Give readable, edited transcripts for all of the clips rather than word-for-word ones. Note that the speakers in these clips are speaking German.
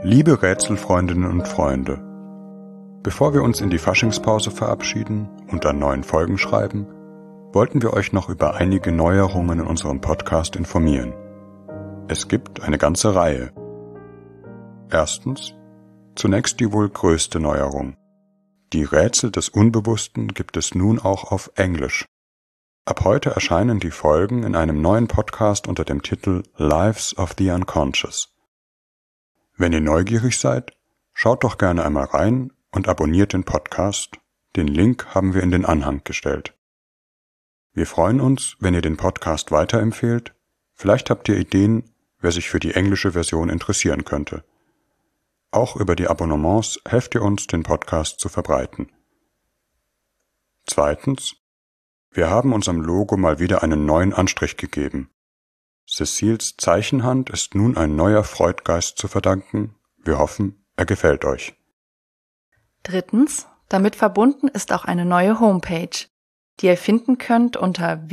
Liebe Rätselfreundinnen und Freunde, bevor wir uns in die Faschingspause verabschieden und an neuen Folgen schreiben, wollten wir euch noch über einige Neuerungen in unserem Podcast informieren. Es gibt eine ganze Reihe. Erstens, zunächst die wohl größte Neuerung. Die Rätsel des Unbewussten gibt es nun auch auf Englisch. Ab heute erscheinen die Folgen in einem neuen Podcast unter dem Titel Lives of the Unconscious. Wenn ihr neugierig seid, schaut doch gerne einmal rein und abonniert den Podcast. Den Link haben wir in den Anhang gestellt. Wir freuen uns, wenn ihr den Podcast weiterempfehlt. Vielleicht habt ihr Ideen, wer sich für die englische Version interessieren könnte. Auch über die Abonnements helft ihr uns, den Podcast zu verbreiten. Zweitens, wir haben unserem Logo mal wieder einen neuen Anstrich gegeben. Cecils Zeichenhand ist nun ein neuer Freudgeist zu verdanken. Wir hoffen, er gefällt euch. Drittens, damit verbunden ist auch eine neue Homepage, die ihr finden könnt unter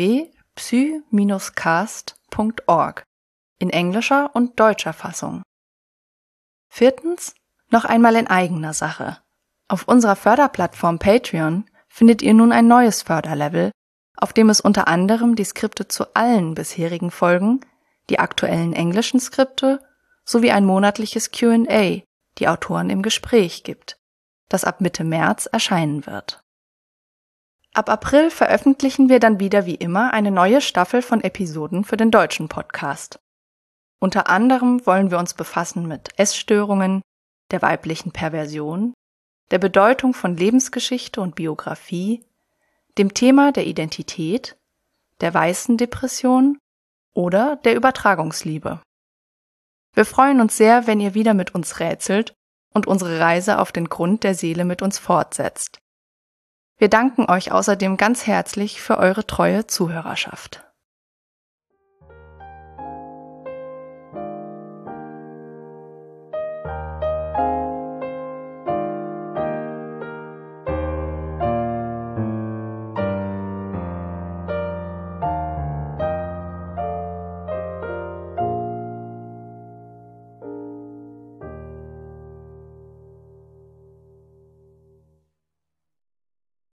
www.psy-cast.org in englischer und deutscher Fassung. Viertens, noch einmal in eigener Sache. Auf unserer Förderplattform Patreon findet ihr nun ein neues Förderlevel, auf dem es unter anderem die Skripte zu allen bisherigen Folgen, die aktuellen englischen Skripte sowie ein monatliches Q&A, die Autoren im Gespräch gibt, das ab Mitte März erscheinen wird. Ab April veröffentlichen wir dann wieder wie immer eine neue Staffel von Episoden für den deutschen Podcast. Unter anderem wollen wir uns befassen mit Essstörungen, der weiblichen Perversion, der Bedeutung von Lebensgeschichte und Biografie, dem Thema der Identität, der weißen Depression oder der Übertragungsliebe. Wir freuen uns sehr, wenn ihr wieder mit uns rätselt und unsere Reise auf den Grund der Seele mit uns fortsetzt. Wir danken euch außerdem ganz herzlich für eure treue Zuhörerschaft.